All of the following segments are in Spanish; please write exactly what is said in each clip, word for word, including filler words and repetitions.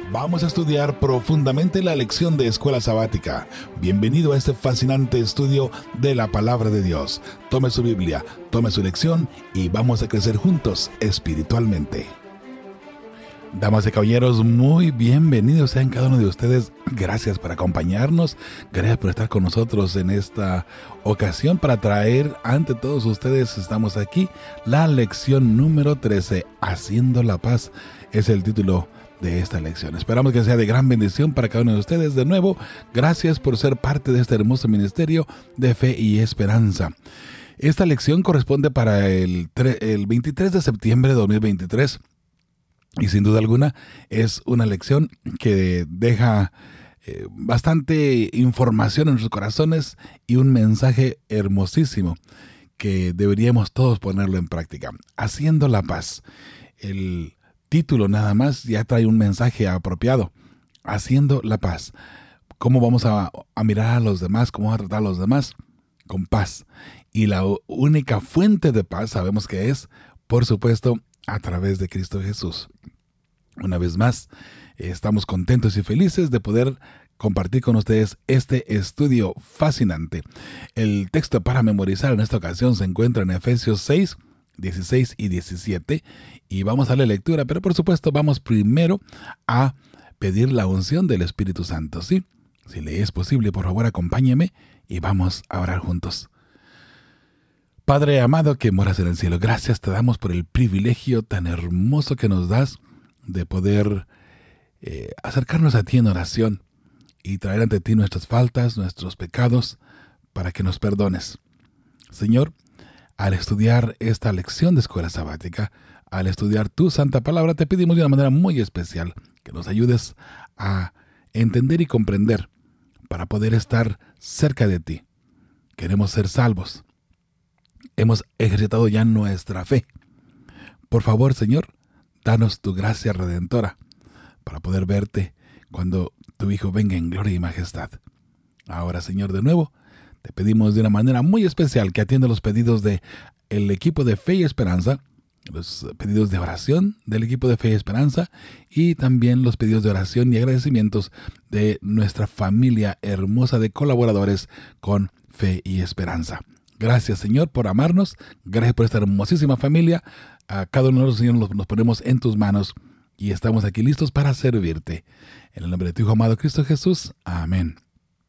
Vamos a estudiar profundamente la lección de Escuela Sabática. Bienvenido a este fascinante estudio de la Palabra de Dios. Tome su Biblia, tome su lección y vamos a crecer juntos espiritualmente. Damas y caballeros, muy bienvenidos sean cada uno de ustedes. Gracias por acompañarnos, gracias por estar con nosotros en esta ocasión para traer ante todos ustedes, estamos aquí, la lección número trece, Haciendo la Paz, es el título de esta lección. Esperamos que sea de gran bendición para cada uno de ustedes. De nuevo, gracias por ser parte de este hermoso ministerio de fe y esperanza. Esta lección corresponde para el, el veintitrés de septiembre de dos mil veintitrés. Y sin duda alguna es una lección que deja eh, bastante información en nuestros corazones y un mensaje hermosísimo que deberíamos todos ponerlo en práctica. Haciendo la paz. El título nada más ya trae un mensaje apropiado. Haciendo la paz. ¿Cómo vamos a, a mirar a los demás? ¿Cómo vamos a tratar a los demás? Con paz. Y la única fuente de paz sabemos que es, por supuesto, a través de Cristo Jesús. Una vez más, estamos contentos y felices de poder compartir con ustedes este estudio fascinante. El texto para memorizar en esta ocasión se encuentra en Efesios seis, dieciséis y diecisiete, y vamos a la lectura, pero por supuesto vamos primero a pedir la unción del Espíritu Santo, ¿sí? Si le es posible, por favor, acompáñeme y vamos a orar juntos. Padre amado que moras en el cielo, gracias te damos por el privilegio tan hermoso que nos das de poder eh, acercarnos a ti en oración y traer ante ti nuestras faltas, nuestros pecados, para que nos perdones. Señor, al estudiar esta lección de Escuela Sabática, al estudiar tu santa palabra, te pedimos de una manera muy especial que nos ayudes a entender y comprender para poder estar cerca de ti. Queremos ser salvos. Hemos ejercitado ya nuestra fe. Por favor, Señor, danos tu gracia redentora para poder verte cuando tu Hijo venga en gloria y majestad. Ahora, Señor, de nuevo, te pedimos de una manera muy especial que atienda los pedidos del equipo de Fe y Esperanza, los pedidos de oración del equipo de Fe y Esperanza y también los pedidos de oración y agradecimientos de nuestra familia hermosa de colaboradores con Fe y Esperanza. Gracias, Señor, por amarnos. Gracias por esta hermosísima familia. A cada uno de nosotros, Señor, nos, nos ponemos en tus manos y estamos aquí listos para servirte. En el nombre de tu Hijo amado Cristo Jesús. Amén.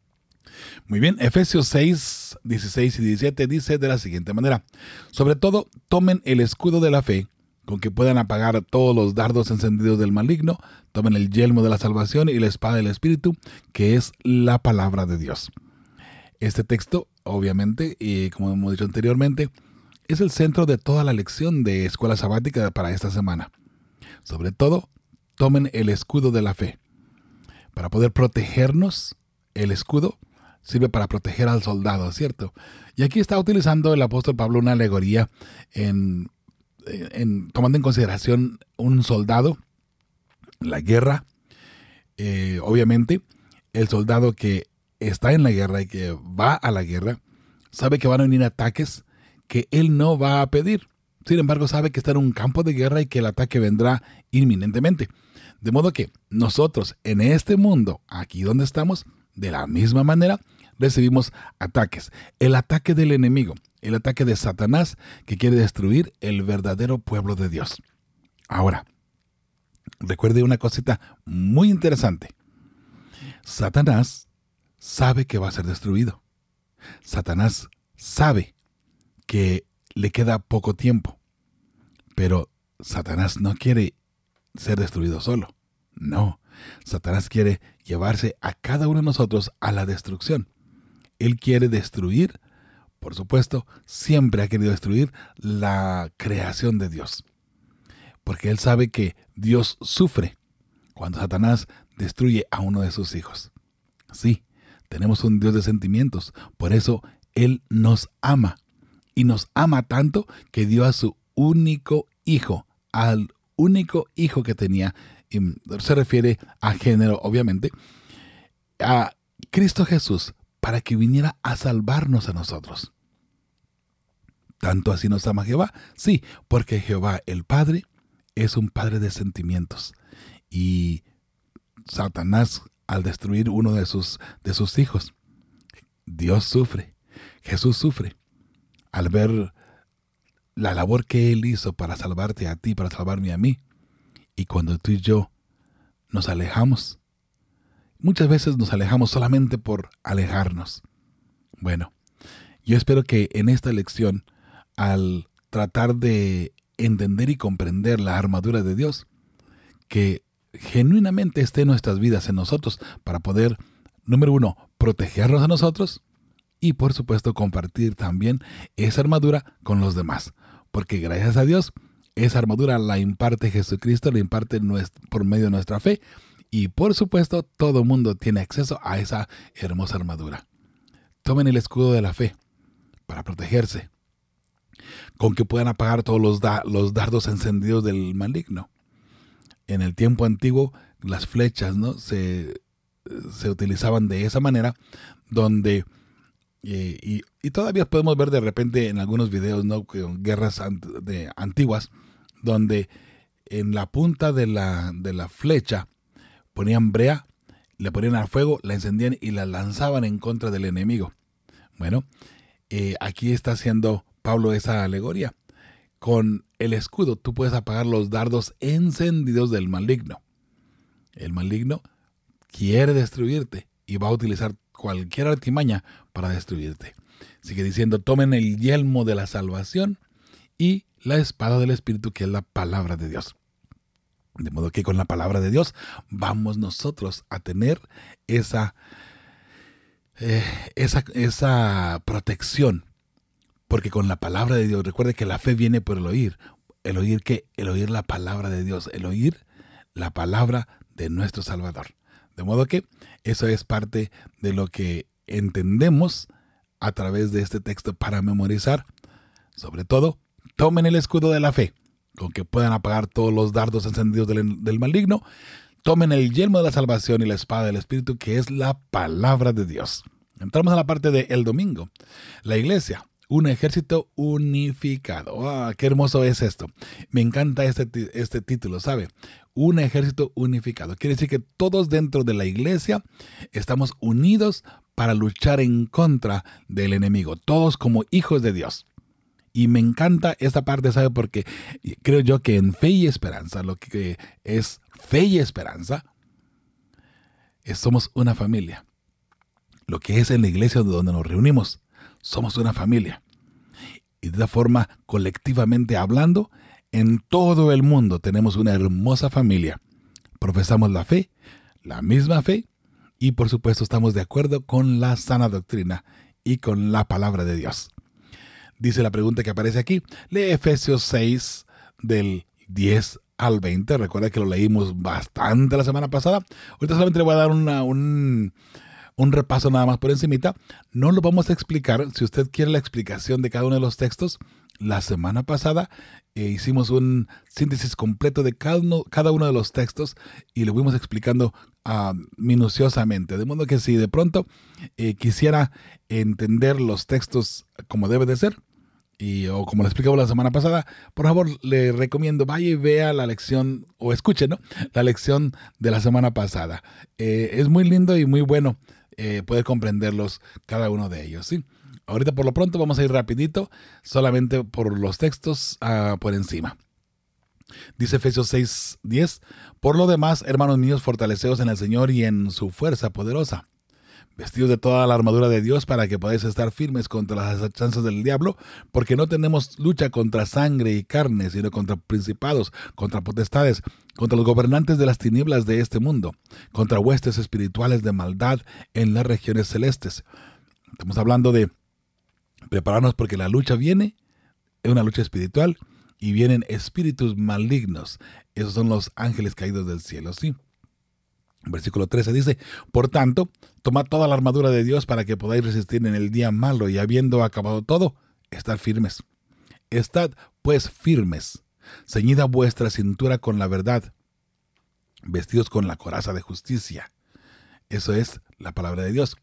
Muy bien, Efesios seis, dieciséis y diecisiete dice de la siguiente manera. Sobre todo, tomen el escudo de la fe, con que puedan apagar todos los dardos encendidos del maligno. Tomen el yelmo de la salvación y la espada del Espíritu, que es la palabra de Dios. Este texto, obviamente, y como hemos dicho anteriormente, es el centro de toda la lección de Escuela Sabática para esta semana. Sobre todo, tomen el escudo de la fe. Para poder protegernos, el escudo sirve para proteger al soldado, ¿cierto? Y aquí está utilizando el apóstol Pablo una alegoría en, en tomando en consideración un soldado, la guerra. Eh, obviamente, el soldado que está en la guerra y que va a la guerra, sabe que van a venir ataques que él no va a pedir. Sin embargo, sabe que está en un campo de guerra y que el ataque vendrá inminentemente. De modo que nosotros en este mundo, aquí donde estamos, de la misma manera, recibimos ataques. El ataque del enemigo, el ataque de Satanás que quiere destruir el verdadero pueblo de Dios. Ahora, recuerde una cosita muy interesante. Satanás sabe que va a ser destruido. Satanás sabe que le queda poco tiempo, pero Satanás no quiere ser destruido solo. No, Satanás quiere llevarse a cada uno de nosotros a la destrucción. Él quiere destruir, por supuesto, siempre ha querido destruir la creación de Dios, porque él sabe que Dios sufre cuando Satanás destruye a uno de sus hijos. Sí, tenemos un Dios de sentimientos, por eso Él nos ama. Y nos ama tanto que dio a su único hijo, al único hijo que tenía, y se refiere a género, obviamente, a Cristo Jesús, para que viniera a salvarnos a nosotros. ¿Tanto así nos ama Jehová? Sí, porque Jehová el Padre es un Padre de sentimientos. Y Satanás al destruir uno de sus, de sus hijos. Dios sufre, Jesús sufre al ver la labor que Él hizo para salvarte a ti, para salvarme a mí. Y cuando tú y yo nos alejamos, muchas veces nos alejamos solamente por alejarnos. Bueno, yo espero que en esta lección, al tratar de entender y comprender la armadura de Dios, que genuinamente esté en nuestras vidas, en nosotros, para poder, número uno, protegernos a nosotros y, por supuesto, compartir también esa armadura con los demás. Porque gracias a Dios, esa armadura la imparte Jesucristo, la imparte nuestro, por medio de nuestra fe. Y, por supuesto, todo mundo tiene acceso a esa hermosa armadura. Tomen el escudo de la fe para protegerse, con que puedan apagar todos los, da- los dardos encendidos del maligno. En el tiempo antiguo, las flechas, ¿no?, se, se utilizaban de esa manera, donde, eh, y, y todavía podemos ver de repente en algunos videos, ¿no?, con guerras ant- de, antiguas, donde en la punta de la, de la flecha ponían brea, le ponían al fuego, la encendían y la lanzaban en contra del enemigo. Bueno, eh, aquí está haciendo Pablo esa alegoría. Con el escudo tú puedes apagar los dardos encendidos del maligno. El maligno quiere destruirte y va a utilizar cualquier artimaña para destruirte. Sigue diciendo, tomen el yelmo de la salvación y la espada del Espíritu, que es la palabra de Dios. De modo que con la palabra de Dios vamos nosotros a tener esa, eh, esa, esa protección. Porque con la palabra de Dios, recuerde que la fe viene por el oír. ¿El oír qué? El oír la palabra de Dios. El oír la palabra de nuestro Salvador. De modo que eso es parte de lo que entendemos a través de este texto para memorizar. Sobre todo, tomen el escudo de la fe, con que puedan apagar todos los dardos encendidos del, del maligno. Tomen el yelmo de la salvación y la espada del Espíritu, que es la palabra de Dios. Entramos a la parte del domingo. La iglesia. Un ejército unificado. ¡Ah, qué hermoso es esto! Me encanta este, este título, ¿sabe? Un ejército unificado. Quiere decir que todos dentro de la iglesia estamos unidos para luchar en contra del enemigo. Todos como hijos de Dios. Y me encanta esta parte, ¿sabe? Porque creo yo que en fe y esperanza, lo que es fe y esperanza, es, somos una familia. Lo que es en la iglesia donde nos reunimos, somos una familia. Y de esta forma, colectivamente hablando, en todo el mundo tenemos una hermosa familia. Profesamos la fe, la misma fe, y por supuesto estamos de acuerdo con la sana doctrina y con la palabra de Dios. Dice la pregunta que aparece aquí. Lee Efesios seis del diez al veinte. Recuerda que lo leímos bastante la semana pasada. Ahorita solamente le voy a dar una, un... un repaso nada más por encimita. No lo vamos a explicar. Si usted quiere la explicación de cada uno de los textos, la semana pasada eh, hicimos un síntesis completo de cada uno, cada uno de los textos y lo fuimos explicando uh, minuciosamente. De modo que si de pronto eh, quisiera entender los textos como debe de ser, y, o como le explicamos la semana pasada, por favor le recomiendo vaya y vea la lección, o escuche, ¿no?, la lección de la semana pasada. Eh, es muy lindo y muy bueno Eh, poder comprenderlos cada uno de ellos, ¿sí? Ahorita por lo pronto vamos a ir rapidito, solamente por los textos uh, por encima. Dice Efesios seis diez, por lo demás, hermanos míos, fortaleceos en el Señor y en su fuerza poderosa. Vestidos de toda la armadura de Dios para que podáis estar firmes contra las acechanzas del diablo, porque no tenemos lucha contra sangre y carne, sino contra principados, contra potestades, contra los gobernantes de las tinieblas de este mundo, contra huestes espirituales de maldad en las regiones celestes. Estamos hablando de prepararnos porque la lucha viene, es una lucha espiritual, y vienen espíritus malignos. Esos son los ángeles caídos del cielo, ¿sí? Versículo trece dice, por tanto, tomad toda la armadura de Dios para que podáis resistir en el día malo y habiendo acabado todo, estad firmes. Estad pues firmes, ceñida vuestra cintura con la verdad, vestidos con la coraza de justicia. Eso es la palabra de Dios.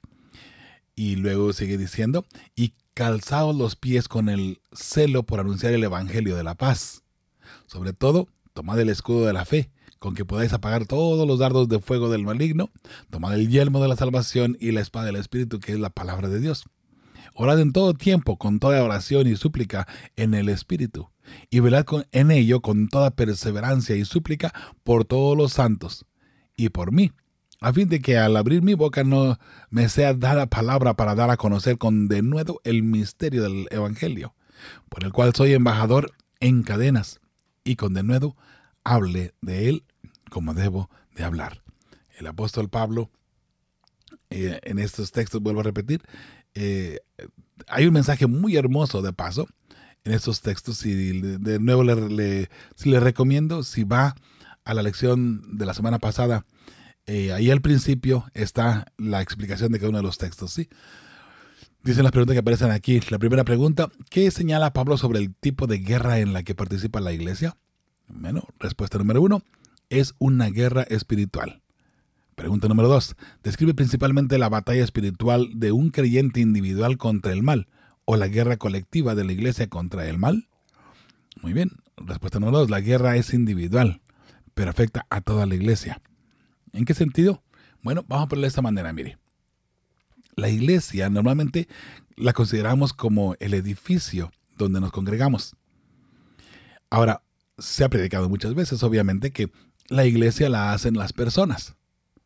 Y luego sigue diciendo, y calzaos los pies con el celo por anunciar el evangelio de la paz. Sobre todo, tomad el escudo de la fe, con que podáis apagar todos los dardos de fuego del maligno, tomad el yelmo de la salvación y la espada del Espíritu, que es la palabra de Dios. Orad en todo tiempo, con toda oración y súplica en el Espíritu, y velad con, en ello con toda perseverancia y súplica por todos los santos, y por mí, a fin de que al abrir mi boca no me sea dada palabra para dar a conocer con denuedo el misterio del Evangelio, por el cual soy embajador en cadenas, y con denuedo hable de él como debo de hablar. El apóstol Pablo, eh, en estos textos, vuelvo a repetir, eh, hay un mensaje muy hermoso de paso en estos textos, y de, de nuevo le, le, si le recomiendo, si va a la lección de la semana pasada, eh, ahí al principio está la explicación de cada uno de los textos, ¿sí? Dicen las preguntas que aparecen aquí. La primera pregunta: ¿qué señala Pablo sobre el tipo de guerra en la que participa la iglesia? Bueno, respuesta número uno, es una guerra espiritual. Pregunta número dos, describe principalmente la batalla espiritual de un creyente individual contra el mal, o la guerra colectiva de la iglesia contra el mal. Muy bien, respuesta número dos, la guerra es individual, pero afecta a toda la iglesia. ¿En qué sentido? Bueno, vamos a ponerlo de esta manera, mire. La iglesia normalmente la consideramos como el edificio donde nos congregamos. Ahora, se ha predicado muchas veces, obviamente, que la iglesia la hacen las personas.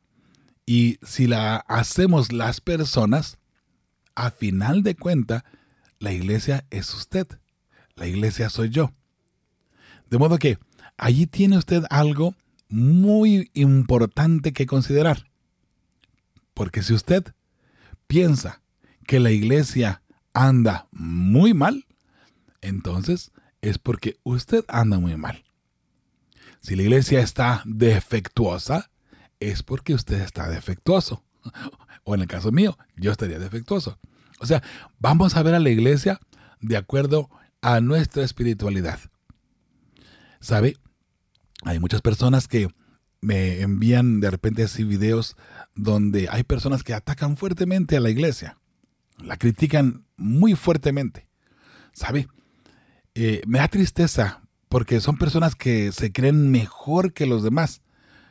Y si la hacemos las personas, a final de cuenta, la iglesia es usted. La iglesia soy yo. De modo que allí tiene usted algo muy importante que considerar. Porque si usted piensa que la iglesia anda muy mal, entonces es porque usted anda muy mal. Si la iglesia está defectuosa, es porque usted está defectuoso. O en el caso mío, yo estaría defectuoso. O sea, vamos a ver a la iglesia de acuerdo a nuestra espiritualidad. ¿Sabe? Hay muchas personas que me envían de repente así videos donde hay personas que atacan fuertemente a la iglesia. La critican muy fuertemente. ¿Sabe? Eh, me da tristeza porque son personas que se creen mejor que los demás,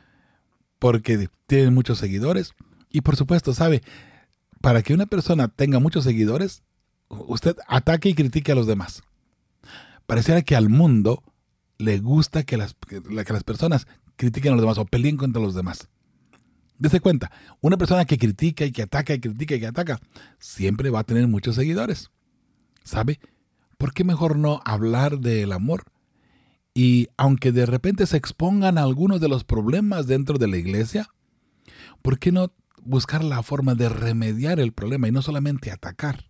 porque tienen muchos seguidores. Y por supuesto, ¿sabe? Para que una persona tenga muchos seguidores, usted ataque y critique a los demás. Pareciera que al mundo le gusta que las, que, que las personas critiquen a los demás o peleen contra los demás. Dese cuenta, una persona que critica y que ataca y critica y que ataca, siempre va a tener muchos seguidores. ¿Sabe? ¿Por qué mejor no hablar del amor? Y aunque de repente se expongan algunos de los problemas dentro de la iglesia, ¿por qué no buscar la forma de remediar el problema y no solamente atacar?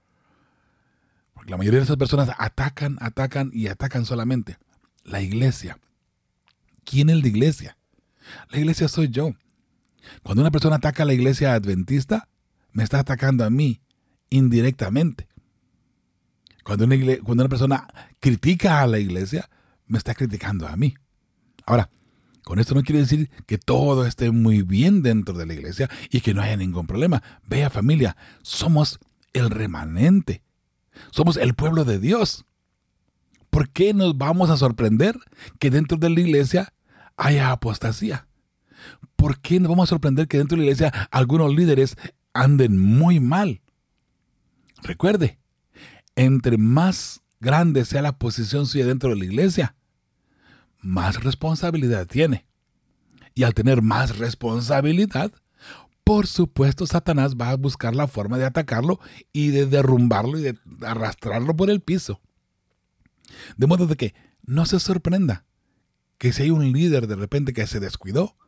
Porque la mayoría de esas personas atacan, atacan y atacan solamente. La iglesia. ¿Quién es la iglesia? La iglesia soy yo. Cuando una persona ataca a la iglesia adventista, me está atacando a mí indirectamente. Cuando una, igle- cuando una persona critica a la iglesia, me está criticando a mí. Ahora, con esto no quiere decir que todo esté muy bien dentro de la iglesia y que no haya ningún problema. Vea, familia, somos el remanente. Somos el pueblo de Dios. ¿Por qué nos vamos a sorprender que dentro de la iglesia haya apostasía? ¿Por qué nos vamos a sorprender que dentro de la iglesia algunos líderes anden muy mal? Recuerde, entre más grande sea la posición suya dentro de la iglesia, más responsabilidad tiene. Y al tener más responsabilidad, por supuesto, Satanás va a buscar la forma de atacarlo y de derrumbarlo y de arrastrarlo por el piso. De modo de que no se sorprenda que si hay un líder de repente que se descuidó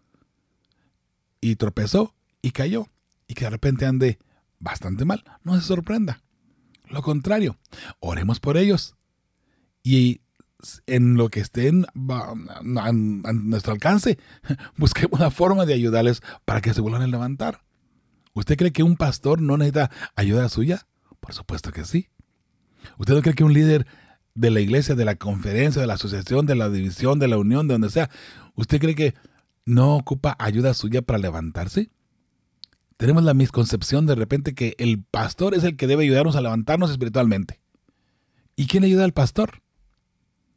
y tropezó y cayó y que de repente ande bastante mal, no se sorprenda. Lo contrario, oremos por ellos y en lo que esté en, a, a nuestro alcance, busquemos la forma de ayudarles para que se vuelvan a levantar. ¿Usted cree que un pastor no necesita ayuda suya? Por supuesto que sí. ¿Usted no cree que un líder de la iglesia, de la conferencia, de la asociación, de la división, de la unión, de donde sea, usted cree que no ocupa ayuda suya para levantarse? Tenemos la misconcepción de repente que el pastor es el que debe ayudarnos a levantarnos espiritualmente. ¿Y quién ayuda al pastor?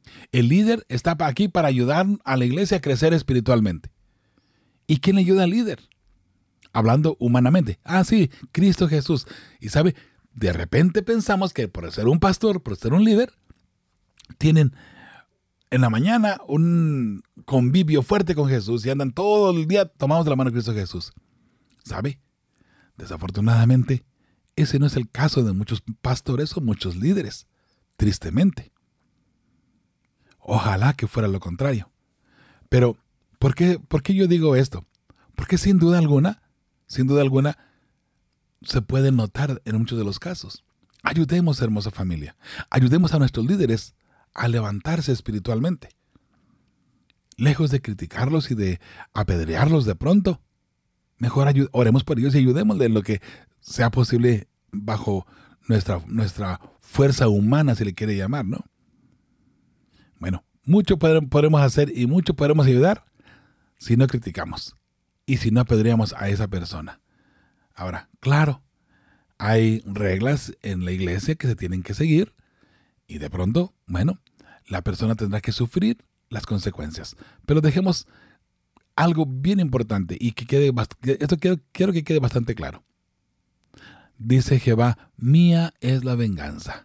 El líder está aquí para ayudar a la iglesia a crecer espiritualmente. ¿Y quién le ayuda al líder? Hablando humanamente. Ah, sí, Cristo Jesús. Y sabe, de repente pensamos que por ser un pastor, por ser un líder, tienen en la mañana un convivio fuerte con Jesús y andan todo el día tomados de la mano de Cristo Jesús. ¿Sabe? Desafortunadamente, ese no es el caso de muchos pastores o muchos líderes. Tristemente. Ojalá que fuera lo contrario. Pero, ¿por qué, por qué yo digo esto? Porque sin duda alguna, sin duda alguna, se puede notar en muchos de los casos. Ayudemos, hermosa familia. Ayudemos a nuestros líderes a levantarse espiritualmente. Lejos de criticarlos y de apedrearlos de pronto, mejor ayud- oremos por ellos y ayudémosles en lo que sea posible bajo nuestra, nuestra fuerza humana, si le quiere llamar, ¿no? Bueno, mucho podremos hacer y mucho podremos ayudar si no criticamos y si no apedreamos a esa persona. Ahora, claro, hay reglas en la iglesia que se tienen que seguir y de pronto, bueno, la persona tendrá que sufrir las consecuencias. Pero dejemos algo bien importante y que quede, esto quiero, quiero que quede bastante claro. Dice Jehová, mía es la venganza.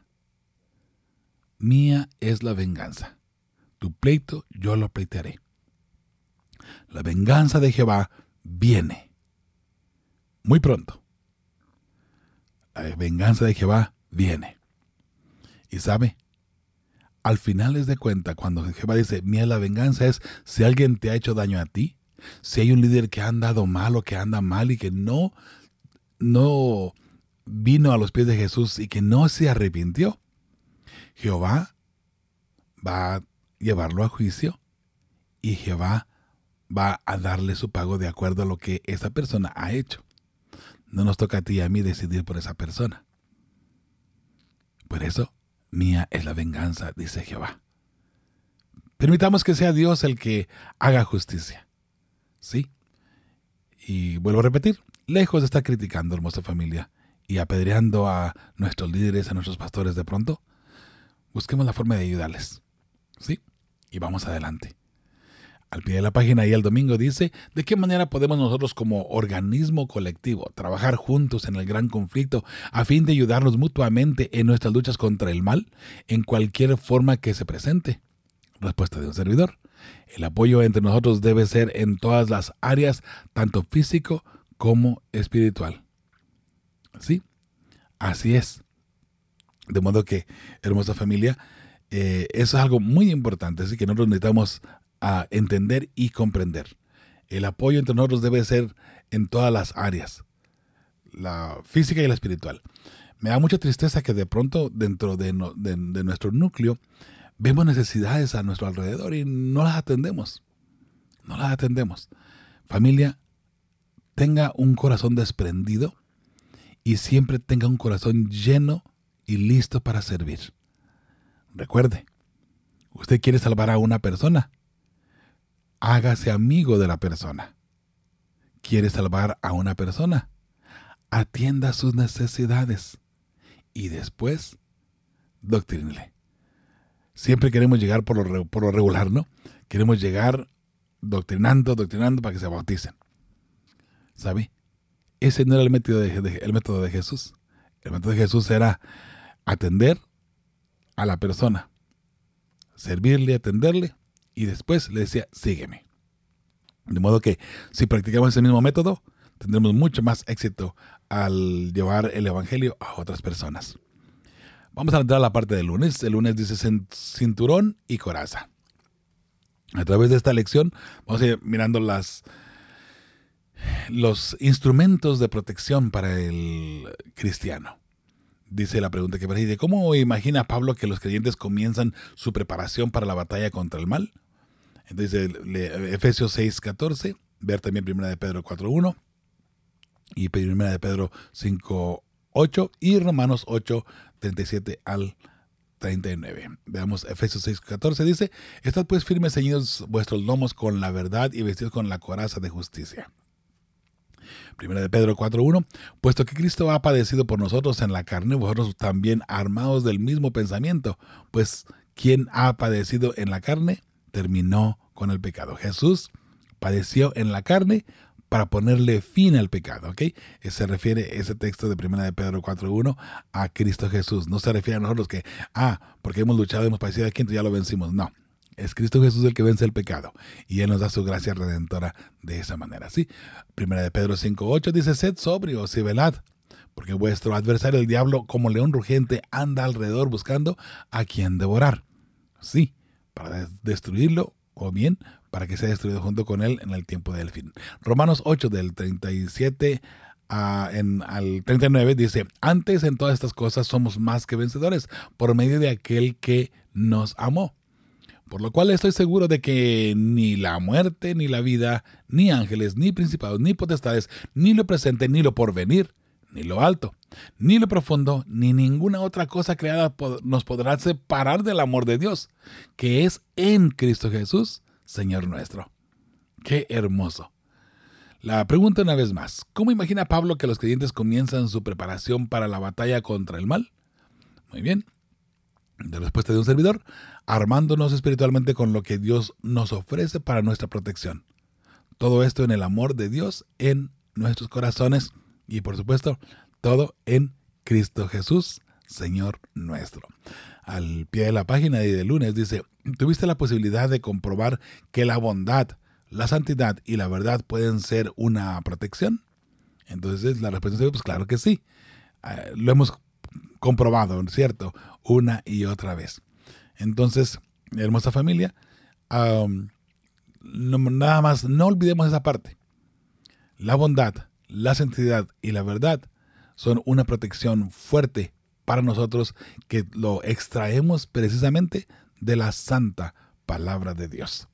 Mía es la venganza. Tu pleito yo lo pleitearé. La venganza de Jehová viene muy pronto. La venganza de Jehová viene. Y sabe, al final es de cuenta, cuando Jehová dice, mía es la venganza, es si alguien te ha hecho daño a ti, si hay un líder que ha andado mal o que anda mal y que no, no vino a los pies de Jesús y que no se arrepintió, Jehová va a llevarlo a juicio y Jehová va a darle su pago de acuerdo a lo que esa persona ha hecho. No nos toca a ti y a mí decidir por esa persona. Por eso, mía es la venganza, dice Jehová. Permitamos que sea Dios el que haga justicia. ¿Sí? Y vuelvo a repetir, lejos de estar criticando, hermosa familia, y apedreando a nuestros líderes, a nuestros pastores de pronto, busquemos la forma de ayudarles. ¿Sí? Y vamos adelante. Al pie de la página ahí el domingo dice, ¿de qué manera podemos nosotros como organismo colectivo trabajar juntos en el gran conflicto a fin de ayudarnos mutuamente en nuestras luchas contra el mal, en cualquier forma que se presente? Respuesta de un servidor. El apoyo entre nosotros debe ser en todas las áreas, tanto físico como espiritual. ¿Sí? Así es. De modo que, hermosa familia, eh, eso es algo muy importante, así que nosotros necesitamos a entender y comprender. El apoyo entre nosotros debe ser en todas las áreas, la física y la espiritual. Me da mucha tristeza que de pronto dentro de, no, de, de nuestro núcleo vemos necesidades a nuestro alrededor y no las atendemos. No las atendemos. Familia, tenga un corazón desprendido y siempre tenga un corazón lleno y listo para servir. Recuerde, usted quiere salvar a una persona. Hágase amigo de la persona. ¿Quiere salvar a una persona? Atienda sus necesidades y después doctrínele. Siempre queremos llegar por lo, por lo regular, ¿no? Queremos llegar doctrinando, doctrinando para que se bauticen. ¿Sabe? Ese no era el método de, de, el método de Jesús. El método de Jesús era atender a la persona, servirle, atenderle, y después le decía, sígueme. De modo que si practicamos ese mismo método, tendremos mucho más éxito al llevar el evangelio a otras personas. Vamos a entrar a la parte del lunes. El lunes dice cinturón y coraza. A través de esta lección vamos a ir mirando las, los instrumentos de protección para el cristiano. Dice la pregunta que parece, ¿cómo imagina Pablo que los creyentes comienzan su preparación para la batalla contra el mal? Entonces, Efesios seis catorce, ver también primera de Pedro cuatro uno y primera de Pedro cinco ocho y Romanos ocho treinta y siete al treinta y nueve. Veamos Efesios seis catorce, dice, estad pues firmes, ceñidos vuestros lomos con la verdad y vestidos con la coraza de justicia. Primera de Pedro cuatro uno, puesto que Cristo ha padecido por nosotros en la carne, vosotros también armados del mismo pensamiento, pues quien ha padecido en la carne, terminó con el pecado. Jesús padeció en la carne para ponerle fin al pecado, ¿ok? Se refiere ese texto de primera de Pedro cuatro uno a Cristo Jesús. No se refiere a nosotros que, ah, porque hemos luchado, hemos padecido aquí, entonces ya lo vencimos. No, es Cristo Jesús el que vence el pecado y Él nos da su gracia redentora de esa manera, ¿sí? Primera de Pedro cinco ocho dice, sed sobrios y velad, porque vuestro adversario el diablo, como león rugiente, anda alrededor buscando a quien devorar. Sí, para destruirlo o bien para que sea destruido junto con él en el tiempo del fin. Romanos ocho del treinta y siete a, en, al treinta y nueve dice, antes en todas estas cosas somos más que vencedores por medio de aquel que nos amó. Por lo cual estoy seguro de que ni la muerte, ni la vida, ni ángeles, ni principados, ni potestades, ni lo presente, ni lo porvenir, ni lo alto, ni lo profundo, ni ninguna otra cosa creada nos podrá separar del amor de Dios, que es en Cristo Jesús, Señor nuestro. ¡Qué hermoso! La pregunta una vez más, ¿cómo imagina Pablo que los creyentes comienzan su preparación para la batalla contra el mal? Muy bien. De respuesta de un servidor, armándonos espiritualmente con lo que Dios nos ofrece para nuestra protección. Todo esto en el amor de Dios en nuestros corazones y, por supuesto, todo en Cristo Jesús, Señor nuestro. Al pie de la página de lunes dice, ¿tuviste la posibilidad de comprobar que la bondad, la santidad y la verdad pueden ser una protección? Entonces la respuesta es, pues claro que sí. Uh, lo hemos comprobado, ¿cierto? Una y otra vez. Entonces, hermosa familia, um, no, nada más no olvidemos esa parte. La bondad, la santidad y la verdad son una protección fuerte para nosotros que lo extraemos precisamente de la santa palabra de Dios.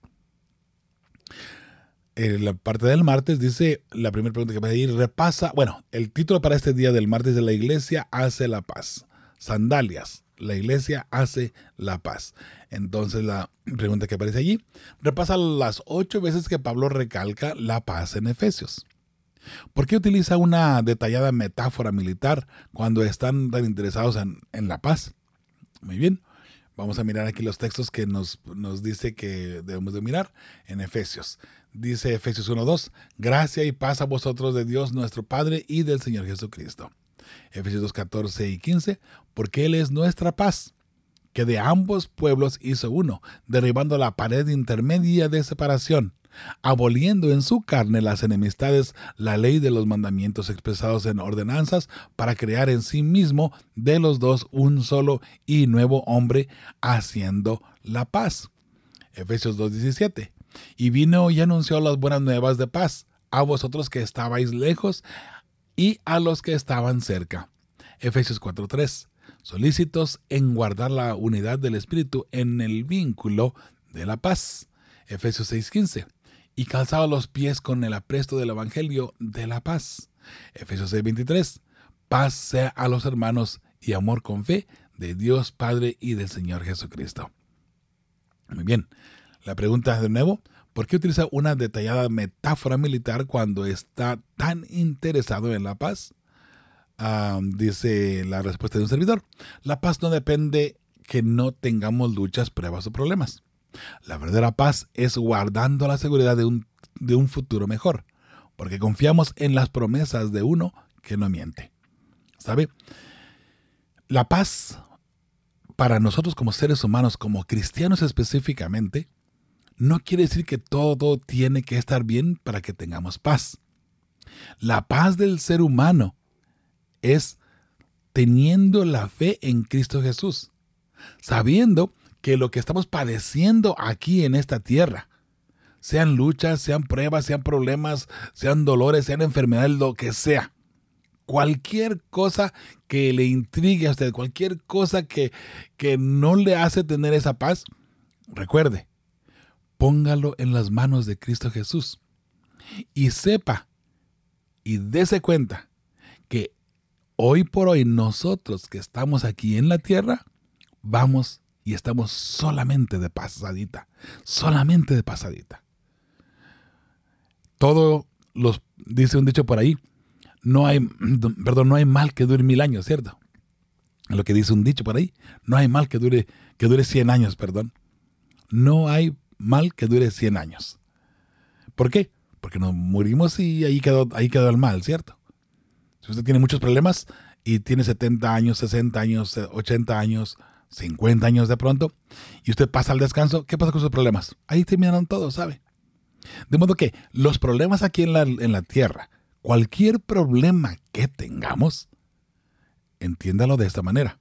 En la parte del martes dice, la primera pregunta que va a ir, repasa, bueno, el título para este día del martes de la iglesia hace la paz. Sandalias, la iglesia hace la paz. Entonces la pregunta que aparece allí, repasa las ocho veces que Pablo recalca la paz en Efesios. ¿Por qué utiliza una detallada metáfora militar cuando están tan interesados en, en la paz? Muy bien, vamos a mirar aquí los textos que nos, nos dice que debemos de mirar en Efesios. Dice Efesios uno dos, gracia y paz a vosotros de Dios nuestro Padre y del Señor Jesucristo. Efesios dos catorce y quince, porque Él es nuestra paz, que de ambos pueblos hizo uno, derribando la pared intermedia de separación, aboliendo en su carne las enemistades, la ley de los mandamientos expresados en ordenanzas, para crear en sí mismo de los dos un solo y nuevo hombre, haciendo la paz. Efesios dos diecisiete, y vino y anunció las buenas nuevas de paz a vosotros que estabais lejos y a los que estaban cerca. Efesios cuatro tres, solícitos en guardar la unidad del Espíritu en el vínculo de la paz. Efesios seis quince, y calzado los pies con el apresto del Evangelio de la paz. Efesios seis veintitrés, paz sea a los hermanos y amor con fe de Dios Padre y del Señor Jesucristo. Muy bien, la pregunta de nuevo, ¿por qué utiliza una detallada metáfora militar cuando está tan interesado en la paz? Um, dice la respuesta de un servidor, la paz no depende que no tengamos luchas, pruebas o problemas. La verdadera paz es guardando la seguridad de un, de un futuro mejor, porque confiamos en las promesas de uno que no miente. ¿Sabe? La paz para nosotros como seres humanos, como cristianos específicamente, no quiere decir que todo tiene que estar bien para que tengamos paz. La paz del ser humano es teniendo la fe en Cristo Jesús, sabiendo que lo que estamos padeciendo aquí en esta tierra, sean luchas, sean pruebas, sean problemas, sean dolores, sean enfermedades, lo que sea, cualquier cosa que le intrigue a usted, cualquier cosa que, que no le hace tener esa paz, recuerde, póngalo en las manos de Cristo Jesús y sepa y dése cuenta que hoy por hoy nosotros que estamos aquí en la tierra, vamos y estamos solamente de pasadita, solamente de pasadita. Todo los, dice un dicho por ahí, no hay, perdón, no hay mal que dure mil años, ¿cierto? Lo que dice un dicho por ahí, no hay mal que dure, que dure cien años, perdón. No hay mal que dure cien años. ¿Por qué? Porque nos morimos y ahí quedó, ahí quedó el mal, ¿cierto? Si usted tiene muchos problemas y tiene setenta años, sesenta años, ochenta años, cincuenta años de pronto, y usted pasa al descanso, ¿qué pasa con sus problemas? Ahí terminaron todos, ¿sabe? De modo que los problemas aquí en la, en la tierra, cualquier problema que tengamos, entiéndalo de esta manera.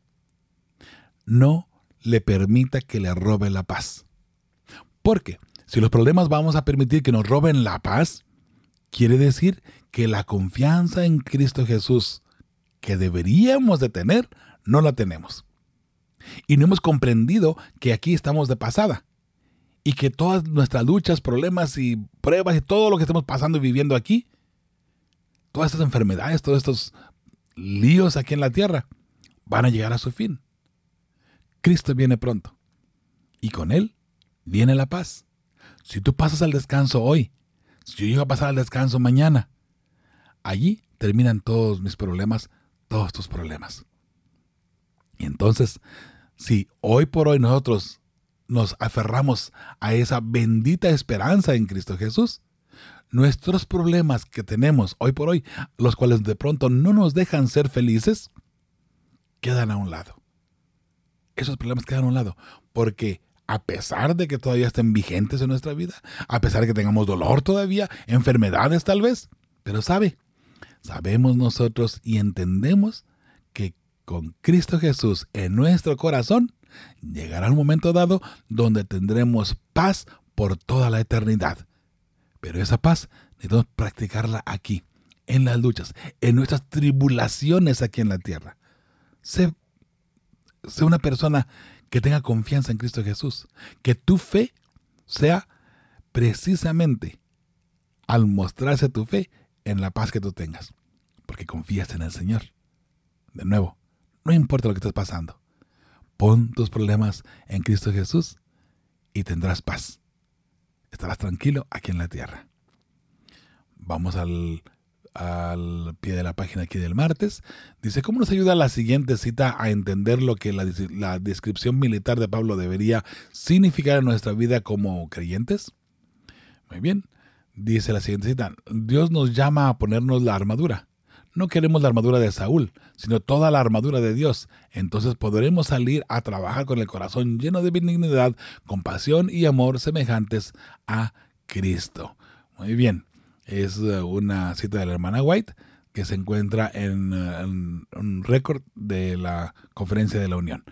No le permita que le robe la paz. Porque si los problemas vamos a permitir que nos roben la paz, quiere decir que la confianza en Cristo Jesús que deberíamos de tener, no la tenemos. Y no hemos comprendido que aquí estamos de pasada. Y que todas nuestras luchas, problemas y pruebas y todo lo que estamos pasando y viviendo aquí, todas estas enfermedades, todos estos líos aquí en la tierra, van a llegar a su fin. Cristo viene pronto. Y con Él viene la paz. Si tú pasas al descanso hoy, si yo llego a pasar al descanso mañana, allí terminan todos mis problemas, todos tus problemas. Y entonces, si hoy por hoy nosotros nos aferramos a esa bendita esperanza en Cristo Jesús, nuestros problemas que tenemos hoy por hoy, los cuales de pronto no nos dejan ser felices, quedan a un lado. Esos problemas quedan a un lado, porque a pesar de que todavía estén vigentes en nuestra vida, a pesar de que tengamos dolor todavía, enfermedades tal vez, pero sabe, sabemos nosotros y entendemos que con Cristo Jesús en nuestro corazón, llegará un momento dado donde tendremos paz por toda la eternidad. Pero esa paz necesitamos practicarla aquí, en las luchas, en nuestras tribulaciones aquí en la tierra. Sé, sé una persona que tenga confianza en Cristo Jesús. Que tu fe sea precisamente al mostrarse tu fe en la paz que tú tengas. Porque confías en el Señor. De nuevo, no importa lo que estés pasando. Pon tus problemas en Cristo Jesús y tendrás paz. Estarás tranquilo aquí en la tierra. Vamos al, al pie de la página aquí del martes. Dice, ¿cómo nos ayuda la siguiente cita a entender lo que la, la descripción militar de Pablo debería significar en nuestra vida como creyentes? Muy bien. Dice la siguiente cita, Dios nos llama a ponernos la armadura. No queremos la armadura de Saúl, sino toda la armadura de Dios. Entonces podremos salir a trabajar con el corazón lleno de benignidad, compasión y amor semejantes a Cristo. Muy bien, es una cita de la hermana White que se encuentra en, en un récord de la Conferencia de la Unión,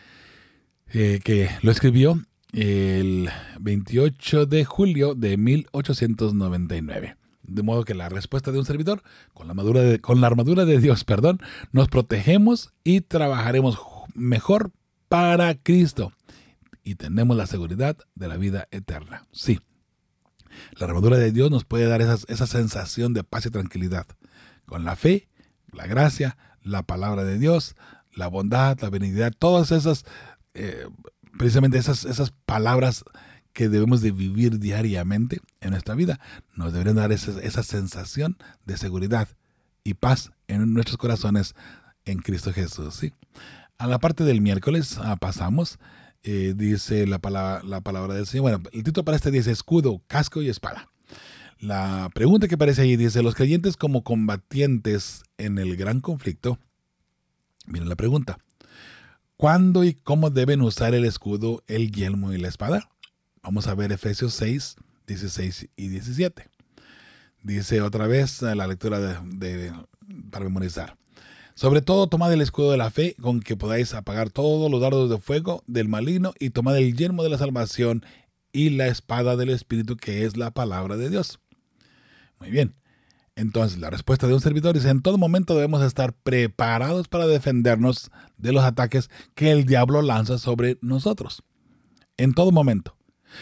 eh, que lo escribió el veintiocho de julio de mil ochocientos noventa y nueve. De modo que la respuesta de un servidor, con la armadura de, con la armadura de Dios, perdón, nos protegemos y trabajaremos mejor para Cristo. Y tenemos la seguridad de la vida eterna. Sí, la armadura de Dios nos puede dar esa, esa sensación de paz y tranquilidad. Con la fe, la gracia, la palabra de Dios, la bondad, la benignidad, todas esas, eh, precisamente esas, esas palabras que debemos de vivir diariamente en nuestra vida, nos deberían dar esa, esa sensación de seguridad y paz en nuestros corazones en Cristo Jesús. ¿Sí? A la parte del miércoles ah, pasamos, eh, dice la palabra, la palabra del Señor. Bueno, el título para este dice escudo, casco y espada. La pregunta que aparece ahí dice, los creyentes como combatientes en el gran conflicto. Miren la pregunta, ¿cuándo y cómo deben usar el escudo, el yelmo y la espada? Vamos a ver Efesios seis, dieciséis y diecisiete. Dice otra vez la lectura de, de, para memorizar. Sobre todo, tomad el escudo de la fe con que podáis apagar todos los dardos de fuego del maligno y tomad el yelmo de la salvación y la espada del Espíritu que es la palabra de Dios. Muy bien. Entonces, la respuesta de un servidor dice, en todo momento debemos estar preparados para defendernos de los ataques que el diablo lanza sobre nosotros. En todo momento.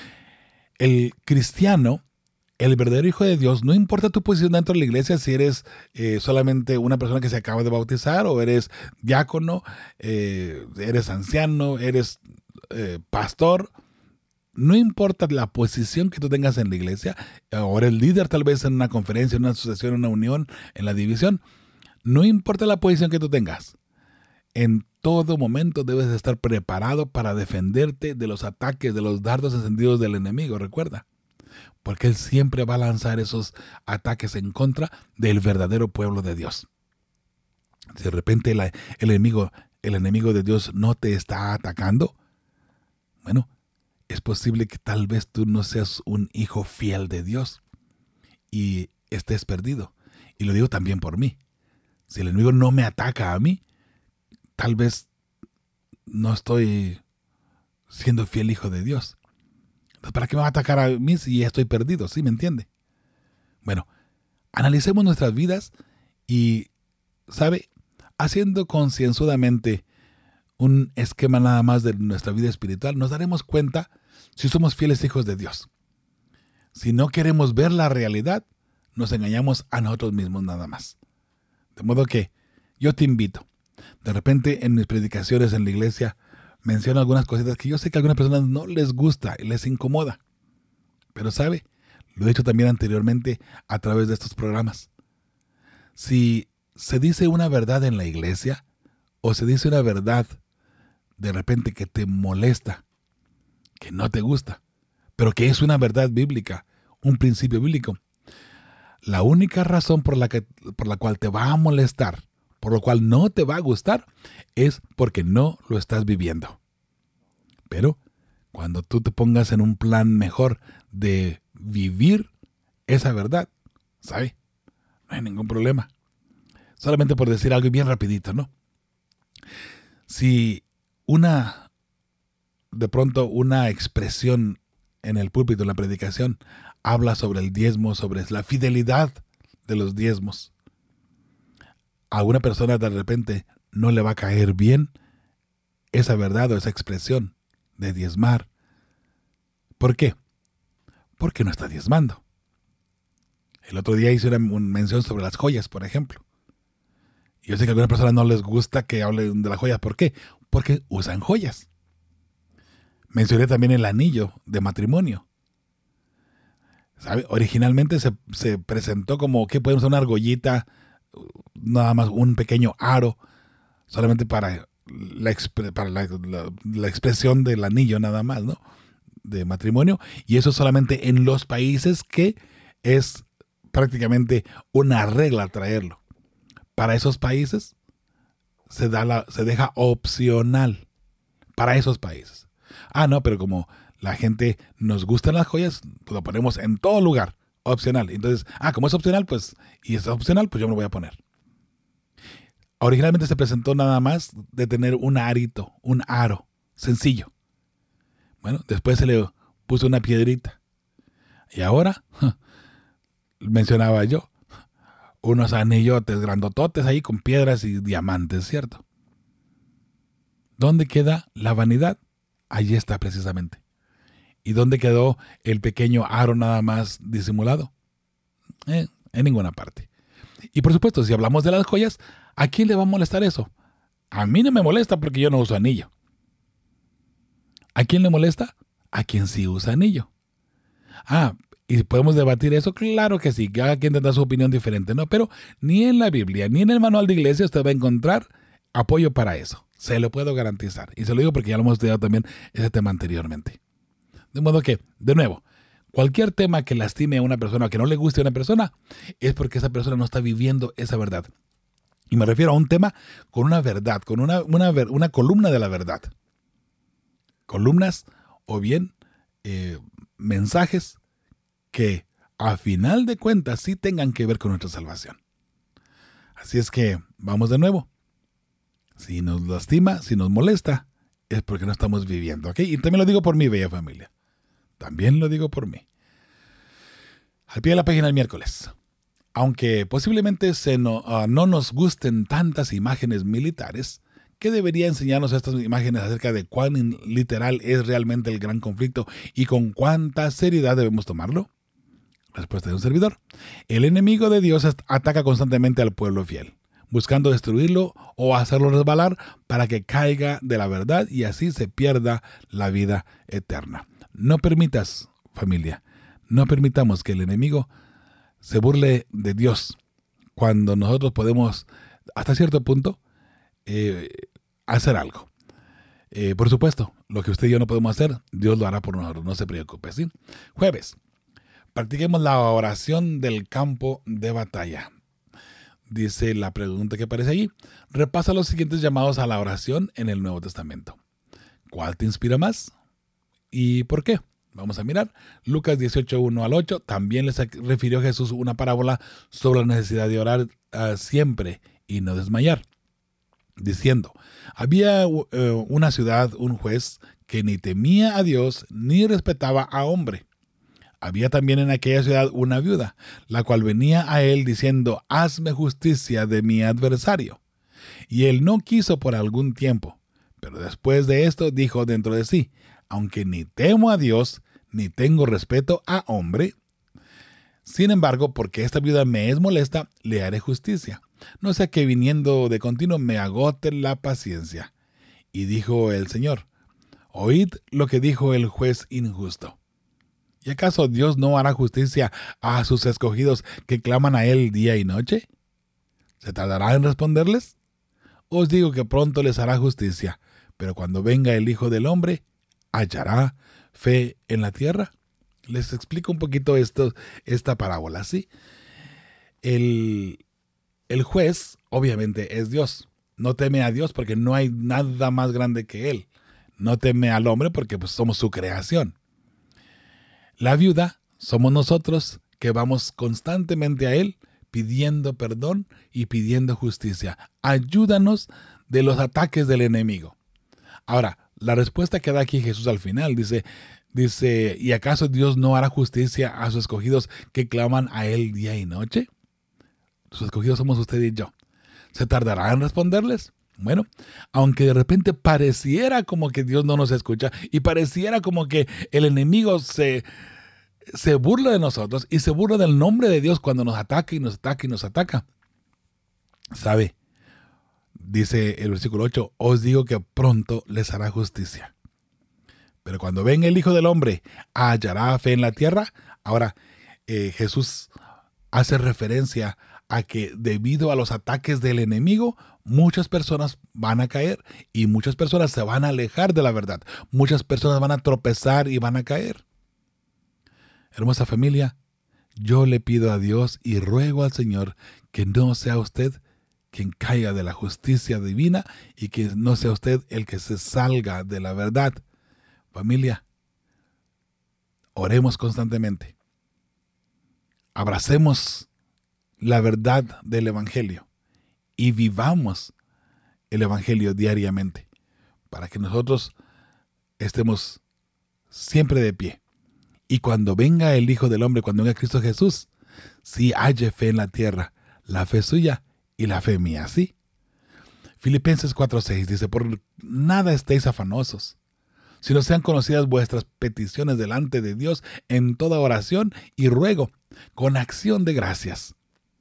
El cristiano, el verdadero hijo de Dios, no importa tu posición dentro de la iglesia, si eres eh, solamente una persona que se acaba de bautizar o eres diácono, eh, eres anciano, eres eh, pastor, no importa la posición que tú tengas en la iglesia, o eres líder tal vez en una conferencia, en una asociación, en una unión, en la división, no importa la posición que tú tengas, en todo momento debes estar preparado para defenderte de los ataques, de los dardos encendidos del enemigo, recuerda. Porque él siempre va a lanzar esos ataques en contra del verdadero pueblo de Dios. Si de repente la, el, enemigo, el enemigo de Dios no te está atacando, bueno, es posible que tal vez tú no seas un hijo fiel de Dios y estés perdido. Y lo digo también por mí. Si el enemigo no me ataca a mí, tal vez no estoy siendo fiel hijo de Dios. Entonces, ¿para qué me va a atacar a mí si ya estoy perdido? ¿Sí me entiende? Bueno, analicemos nuestras vidas y, ¿sabe? Haciendo concienzudamente un esquema nada más de nuestra vida espiritual, nos daremos cuenta si somos fieles hijos de Dios. Si no queremos ver la realidad, nos engañamos a nosotros mismos nada más. De modo que yo te invito. De repente en mis predicaciones en la iglesia menciono algunas cositas que yo sé que a algunas personas no les gusta y les incomoda. Pero ¿sabe? Lo he dicho también anteriormente a través de estos programas. Si se dice una verdad en la iglesia o se dice una verdad de repente que te molesta, que no te gusta, pero que es una verdad bíblica, un principio bíblico, la única razón por la, que, por la cual te va a molestar, por lo cual no te va a gustar, es porque no lo estás viviendo. Pero cuando tú te pongas en un plan mejor de vivir esa verdad, ¿sabe? No hay ningún problema. Solamente por decir algo bien rapidito, ¿no? Si una, de pronto una expresión en el púlpito, en la predicación, habla sobre el diezmo, sobre la fidelidad de los diezmos, a una persona de repente no le va a caer bien esa verdad o esa expresión de diezmar. ¿Por qué? Porque no está diezmando. El otro día hice una mención sobre las joyas, por ejemplo. Yo sé que a algunas personas no les gusta que hable de las joyas. ¿Por qué? Porque usan joyas. Mencioné también el anillo de matrimonio. ¿Sabe? Originalmente se, se presentó como que podemos usar una argollita, nada más un pequeño aro, solamente para la, para la, la, la expresión del anillo nada más, ¿no? De matrimonio. Y eso solamente en los países que es prácticamente una regla traerlo. Para esos países se, da la, se deja opcional. Para esos países. Ah, no, pero como la gente nos gustan las joyas, pues lo ponemos en todo lugar, opcional. Entonces, ah, como es opcional, pues, y es opcional, pues yo me lo voy a poner. Originalmente se presentó nada más de tener un arito, un aro, sencillo. Bueno, después se le puso una piedrita. Y ahora, mencionaba yo, unos anillotes grandototes ahí con piedras y diamantes, ¿cierto? ¿Dónde queda la vanidad? Allí está precisamente. ¿Y dónde quedó el pequeño aro nada más disimulado? Eh, en ninguna parte. Y por supuesto, si hablamos de las joyas, ¿a quién le va a molestar eso? A mí no me molesta porque yo no uso anillo. ¿A quién le molesta? A quien sí usa anillo. Ah, ¿y podemos debatir eso? Claro que sí, cada quien tendrá su opinión diferente, ¿no? Pero ni en la Biblia, ni en el manual de iglesia usted va a encontrar apoyo para eso. Se lo puedo garantizar. Y se lo digo porque ya lo hemos estudiado también ese tema anteriormente. De modo que, de nuevo, cualquier tema que lastime a una persona o que no le guste a una persona es porque esa persona no está viviendo esa verdad. Y me refiero a un tema con una verdad, con una, una, una columna de la verdad. Columnas o bien eh, mensajes que a final de cuentas sí tengan que ver con nuestra salvación. Así es que vamos de nuevo. Si nos lastima, si nos molesta, es porque no estamos viviendo, ¿ok? Y también lo digo por mi bella familia. También lo digo por mí. Al pie de la página del miércoles. Aunque posiblemente se no, uh, no nos gusten tantas imágenes militares, ¿qué debería enseñarnos estas imágenes acerca de cuán literal es realmente el gran conflicto y con cuánta seriedad debemos tomarlo? Respuesta de un servidor. El enemigo de Dios ataca constantemente al pueblo fiel, buscando destruirlo o hacerlo resbalar para que caiga de la verdad y así se pierda la vida eterna. No permitas, familia, no permitamos que el enemigo se burle de Dios cuando nosotros podemos, hasta cierto punto, eh, hacer algo. Eh, por supuesto, lo que usted y yo no podemos hacer, Dios lo hará por nosotros, no se preocupe, ¿sí? Jueves, practiquemos la oración del campo de batalla. Dice la pregunta que aparece allí. Repasa los siguientes llamados a la oración en el Nuevo Testamento. ¿Cuál te inspira más? ¿Y por qué? Vamos a mirar. Lucas dieciocho, uno al ocho. También les refirió Jesús una parábola sobre la necesidad de orar uh, siempre y no desmayar, diciendo, había uh, una ciudad, un juez, que ni temía a Dios ni respetaba a hombre. Había también en aquella ciudad una viuda, la cual venía a él diciendo, hazme justicia de mi adversario. Y él no quiso por algún tiempo, pero después de esto dijo dentro de sí, aunque ni temo a Dios, ni tengo respeto a hombre, sin embargo, porque esta viuda me es molesta, le haré justicia, no sea que viniendo de continuo me agote la paciencia. Y dijo el Señor, oíd lo que dijo el juez injusto. ¿Y acaso Dios no hará justicia a sus escogidos que claman a Él día y noche? ¿Se tardará en responderles? Os digo que pronto les hará justicia, pero cuando venga el Hijo del Hombre, ¿hallará fe en la tierra? Les explico un poquito esto, esta parábola, ¿sí? El, el juez, obviamente, es Dios. No teme a Dios porque no hay nada más grande que Él. No teme al hombre porque pues, somos su creación. La viuda somos nosotros que vamos constantemente a Él pidiendo perdón y pidiendo justicia. Ayúdanos de los ataques del enemigo. Ahora, la respuesta que da aquí Jesús al final dice, dice, ¿y acaso Dios no hará justicia a sus escogidos que claman a Él día y noche? Sus escogidos somos usted y yo. ¿Se tardará en responderles? Bueno, aunque de repente pareciera como que Dios no nos escucha y pareciera como que el enemigo se, se burla de nosotros y se burla del nombre de Dios cuando nos ataca y nos ataca y nos ataca. ¿Sabe? Dice el versículo ocho, os digo que pronto les hará justicia. Pero cuando venga el Hijo del Hombre, ¿hallará fe en la tierra? Ahora, eh, Jesús hace referencia a que debido a los ataques del enemigo, muchas personas van a caer y muchas personas se van a alejar de la verdad. Muchas personas van a tropezar y van a caer. Hermosa familia, yo le pido a Dios y ruego al Señor que no sea usted quien caiga de la justicia divina y que no sea usted el que se salga de la verdad. Familia, oremos constantemente. Abracemos la verdad del Evangelio y vivamos el Evangelio diariamente para que nosotros estemos siempre de pie. Y cuando venga el Hijo del Hombre, cuando venga Cristo Jesús, sí halle fe en la tierra, la fe suya y la fe mía, ¿sí? Filipenses cuatro seis dice, por nada estéis afanosos, sino sean conocidas vuestras peticiones delante de Dios en toda oración y ruego, con acción de gracias.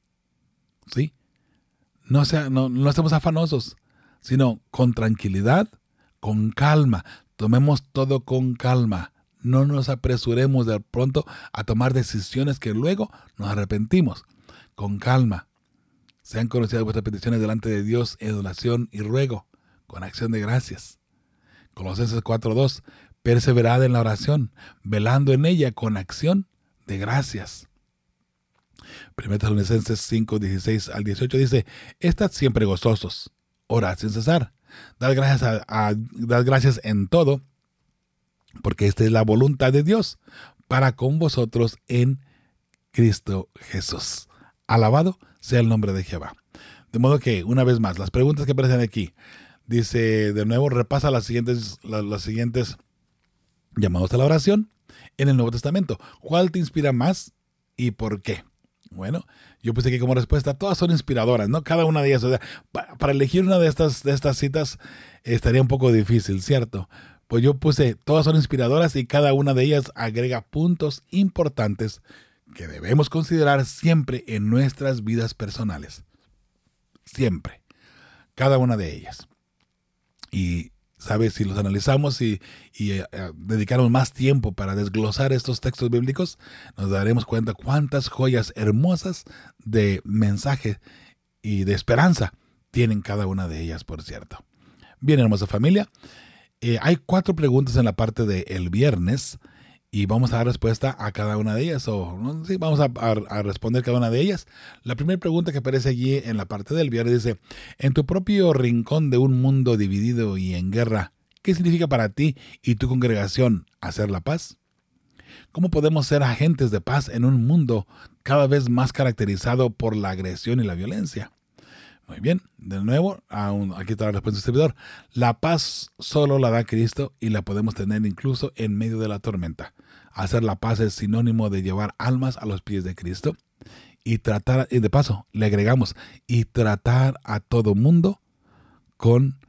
¿Sí? No, sea, no, no estemos afanosos, sino con tranquilidad, con calma. Tomemos todo con calma. No nos apresuremos de pronto a tomar decisiones que luego nos arrepentimos. Con calma. Sean conocidas vuestras peticiones delante de Dios en oración y ruego, con acción de gracias. Colosenses cuatro dos. Perseverad en la oración, velando en ella con acción de gracias. Primera Tesalonicenses cinco dieciséis al dieciocho dice, estad siempre gozosos, orad sin cesar, dad gracias, a, a, dad gracias en todo, porque esta es la voluntad de Dios para con vosotros en Cristo Jesús. Alabado sea el nombre de Jehová. De modo que, una vez más, las preguntas que aparecen aquí, dice de nuevo, repasa las siguientes, las, las siguientes llamados a la oración en el Nuevo Testamento. ¿Cuál te inspira más y por qué? Bueno, yo puse aquí como respuesta, todas son inspiradoras, ¿no? Cada una de ellas, o sea, para, para elegir una de estas, de estas citas eh, estaría un poco difícil, ¿cierto? Pues yo puse, todas son inspiradoras y cada una de ellas agrega puntos importantes que debemos considerar siempre en nuestras vidas personales. Siempre. Cada una de ellas. Y, ¿sabes? Si los analizamos y, y eh, dedicamos más tiempo para desglosar estos textos bíblicos, nos daremos cuenta cuántas joyas hermosas de mensaje y de esperanza tienen cada una de ellas, por cierto. Bien, hermosa familia, eh, hay cuatro preguntas en la parte del viernes y vamos a dar respuesta a cada una de ellas, o no, sí, vamos a, a, a responder cada una de ellas. La primera pregunta que aparece allí en la parte del viernes dice: en tu propio rincón de un mundo dividido y en guerra, ¿qué significa para ti y tu congregación hacer la paz? ¿Cómo podemos ser agentes de paz en un mundo cada vez más caracterizado por la agresión y la violencia? Muy bien, de nuevo, aún, aquí está la respuesta del servidor. La paz solo la da Cristo y la podemos tener incluso en medio de la tormenta. Hacer la paz es sinónimo de llevar almas a los pies de Cristo y tratar, y de paso, le agregamos, y tratar a todo mundo con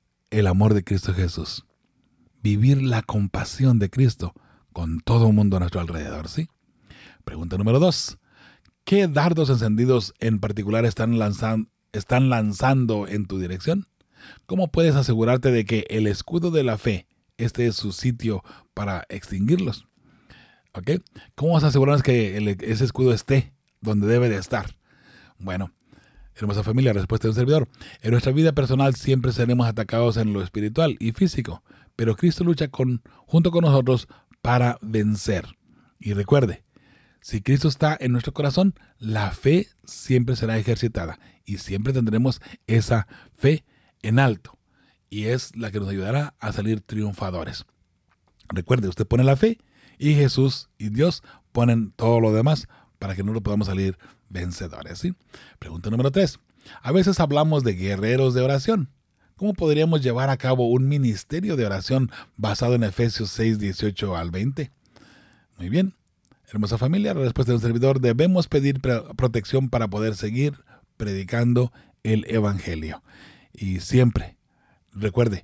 el amor de Cristo Jesús. Vivir la compasión de Cristo con todo el mundo a nuestro alrededor, ¿sí? Pregunta número dos. ¿Qué dardos encendidos en particular están lanzando? están lanzando en tu dirección? ¿Cómo puedes asegurarte de que el escudo de la fe este es su sitio para extinguirlos? ¿Ok? ¿Cómo vas a asegurarnos que el, ese escudo esté donde debe de estar? Bueno, hermosa familia, respuesta de un servidor. En nuestra vida personal siempre seremos atacados en lo espiritual y físico, pero Cristo lucha con, junto con nosotros para vencer. Y recuerde, si Cristo está en nuestro corazón, la fe siempre será ejercitada y siempre tendremos esa fe en alto. Y es la que nos ayudará a salir triunfadores. Recuerde, usted pone la fe y Jesús y Dios ponen todo lo demás para que nosotros podamos salir vencedores, ¿sí? Pregunta número tres. A veces hablamos de guerreros de oración. ¿Cómo podríamos llevar a cabo un ministerio de oración basado en Efesios seis, dieciocho al veinte? Muy bien. Hermosa familia, la respuesta de un servidor: debemos pedir protección para poder seguir predicando el Evangelio. Y siempre, recuerde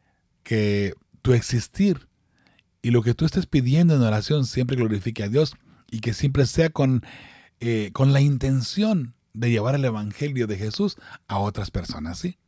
que tu existir y lo que tú estés pidiendo en oración siempre glorifique a Dios y que siempre sea con, eh, con la intención de llevar el Evangelio de Jesús a otras personas, ¿sí?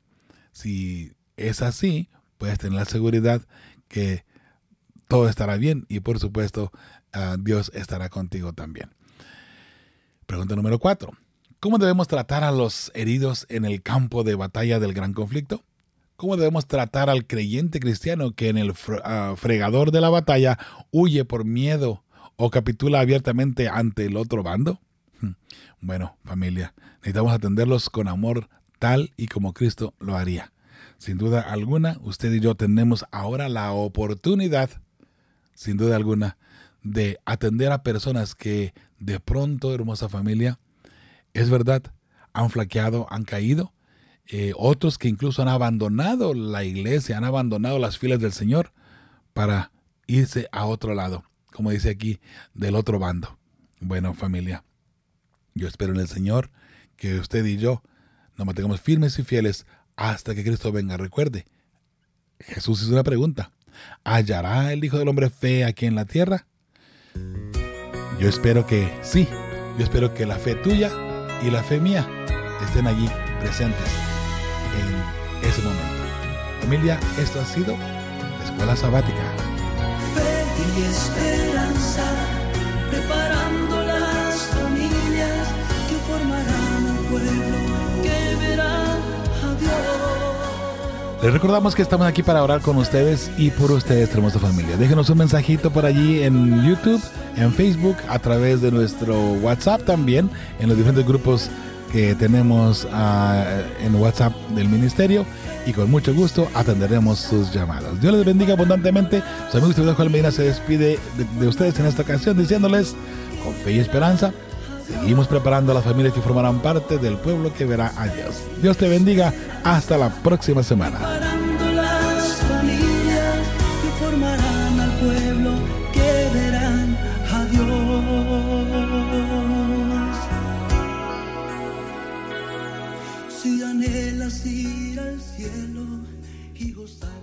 Si es así, puedes tener la seguridad que todo estará bien y por supuesto uh, Dios estará contigo también. Pregunta número cuatro. ¿Cómo debemos tratar a los heridos en el campo de batalla del gran conflicto? ¿Cómo debemos tratar al creyente cristiano que en el uh, fregador de la batalla huye por miedo o capitula abiertamente ante el otro bando? Bueno, familia, necesitamos atenderlos con amor tal y como Cristo lo haría. Sin duda alguna, usted y yo tenemos ahora la oportunidad, sin duda alguna, de atender a personas que de pronto, hermosa familia, es verdad, han flaqueado, han caído. Eh, otros que incluso han abandonado la iglesia, han abandonado las filas del Señor para irse a otro lado, como dice aquí, del otro bando. Bueno, familia, yo espero en el Señor que usted y yo nos mantengamos firmes y fieles hasta que Cristo venga. Recuerde, Jesús hizo una pregunta: ¿hallará el Hijo del Hombre fe aquí en la tierra? Yo espero que sí. Yo espero que la fe tuya y la fe mía estén allí presentes en ese momento. Familia, esto ha sido la Escuela Sabática. Fe y esperanza, preparando las familias que formarán un pueblo que verá a Dios. Les recordamos que estamos aquí para orar con ustedes y por ustedes, hermosa familia. Déjenos un mensajito por allí en YouTube, en Facebook, a través de nuestro WhatsApp también, en los diferentes grupos que tenemos uh, en WhatsApp del ministerio, y con mucho gusto atenderemos sus llamadas. Dios les bendiga abundantemente. Su amigo y Juan Medina se despide de, de ustedes en esta ocasión diciéndoles, con fe y esperanza, seguimos preparando a las familias que formarán parte del pueblo que verá a Dios. Dios te bendiga. Hasta la próxima semana. Preparando las familias que formarán al pueblo que verán a Dios. Si anhelas ir al cielo y gozar